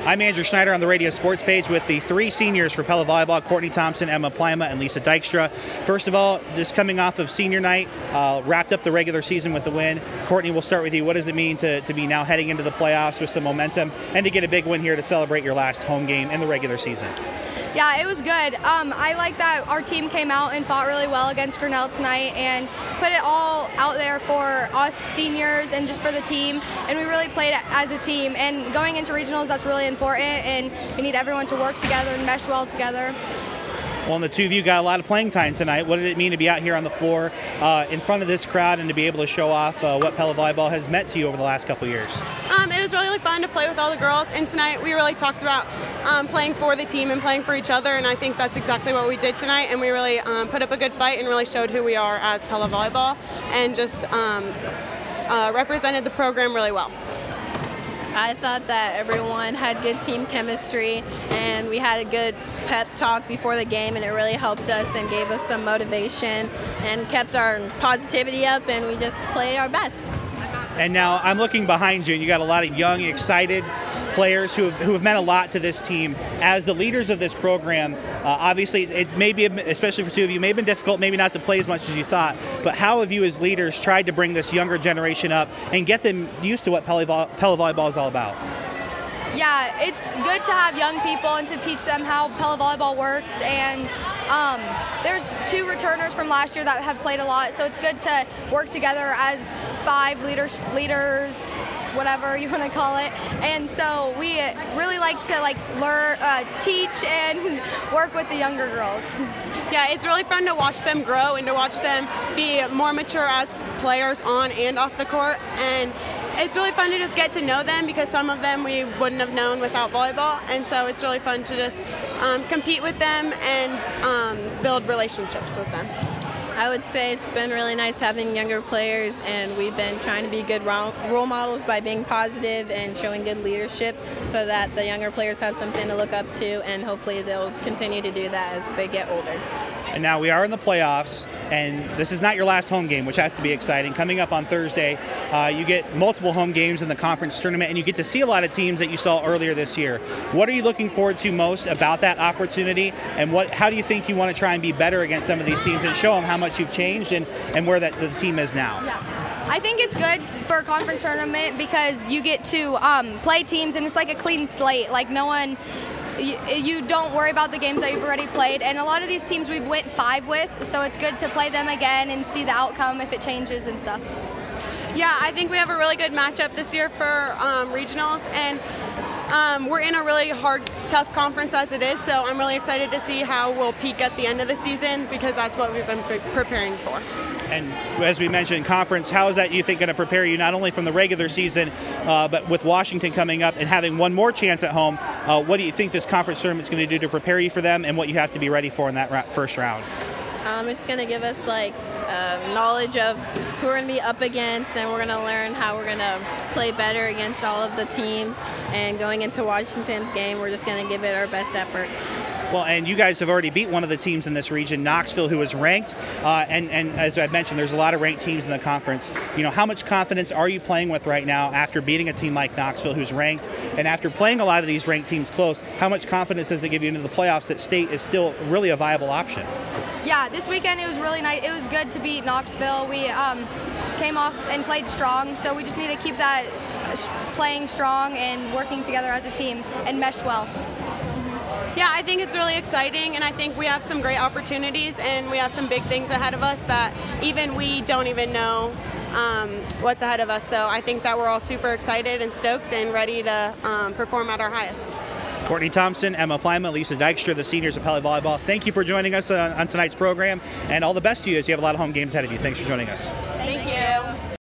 I'm Andrew Schneider on the Radio Sports page with the three seniors for Pella Volleyball, Courtney Thompson, Emma Plima, and Lisa Dykstra. First of all, just coming off of senior night, wrapped up the regular season with the win. Courtney, we'll start with you. What does it mean to be now heading into the playoffs with some momentum and to get a big win here to celebrate your last home game in the regular season? Yeah, it was good. I like that our team came out and fought really well against Grinnell tonight and put it all out there for us seniors and just for the team. And we really played as a team. And going into regionals, that's really important. And we need everyone to work together and mesh well together. Well, and the two of you got a lot of playing time tonight. What did it mean to be out here on the floor in front of this crowd and to be able to show off what Pella Volleyball has meant to you over the last couple of years? It was really fun to play with all the girls, and tonight we really talked about playing for the team and playing for each other, and I think that's exactly what we did tonight, and we really put up a good fight and really showed who we are as Pella Volleyball and just represented the program really well. I thought that everyone had good team chemistry and we had a good pep talk before the game, and it really helped us and gave us some motivation and kept our positivity up, and we just played our best. And now I'm looking behind you, and you got a lot of young, excited players who have meant a lot to this team. As the leaders of this program, obviously it may be, especially for two of you, may have been difficult maybe not to play as much as you thought, but how have you as leaders tried to bring this younger generation up and get them used to what Pella Volleyball is all about? Yeah, it's good to have young people and to teach them how Pella Volleyball works. And there's two returners from last year that have played a lot, so it's good to work together as five leaders, whatever you want to call it. And so we really like to learn, teach, and work with the younger girls. Yeah, it's really fun to watch them grow and to watch them be more mature as players on and off the court. And it's really fun to just get to know them because some of them we wouldn't have known without volleyball. And so it's really fun to just compete with them and build relationships with them. I would say it's been really nice having younger players, and we've been trying to be good role models by being positive and showing good leadership so that the younger players have something to look up to, and hopefully they'll continue to do that as they get older. And now we are in the playoffs, and this is not your last home game, which has to be exciting. Coming up on Thursday, you get multiple home games in the conference tournament, and you get to see a lot of teams that you saw earlier this year. What are you looking forward to most about that opportunity, and how do you think you want to try and be better against some of these teams and show them how much you've changed and where the team is now? Yeah. I think it's good for a conference tournament because you get to play teams, and it's like a clean slate. Like you don't worry about the games that you've already played, and a lot of these teams we've went 5 with, so it's good to play them again and see the outcome if it changes and stuff. Yeah, I think we have a really good matchup this year for regionals, and we're in a really hard, tough conference as it is, so I'm really excited to see how we'll peak at the end of the season because that's what we've been preparing for. And as we mentioned, conference, how is that, you think, going to prepare you not only from the regular season, but with Washington coming up and having one more chance at home, what do you think this conference tournament is going to do to prepare you for them and what you have to be ready for in that first round? It's going to give us knowledge of who we're going to be up against, and we're going to learn how we're going to play better against all of the teams. And going into Washington's game, we're just going to give it our best effort. Well, and you guys have already beat one of the teams in this region, Knoxville, who is ranked. And as I mentioned, there's a lot of ranked teams in the conference. You know, how much confidence are you playing with right now after beating a team like Knoxville, who's ranked? And after playing a lot of these ranked teams close, how much confidence does it give you into the playoffs that state is still really a viable option? Yeah, this weekend it was really nice. It was good to beat Knoxville. We came off and played strong, so we just need to keep that playing strong and working together as a team and mesh well. Yeah, I think it's really exciting, and I think we have some great opportunities, and we have some big things ahead of us that even we don't even know what's ahead of us. So I think that we're all super excited and stoked and ready to perform at our highest. Courtney Thompson, Emma Plima, Lisa Dykstra, the seniors of Pella Volleyball. Thank you for joining us on tonight's program, and all the best to you as you have a lot of home games ahead of you. Thanks for joining us. Thank you.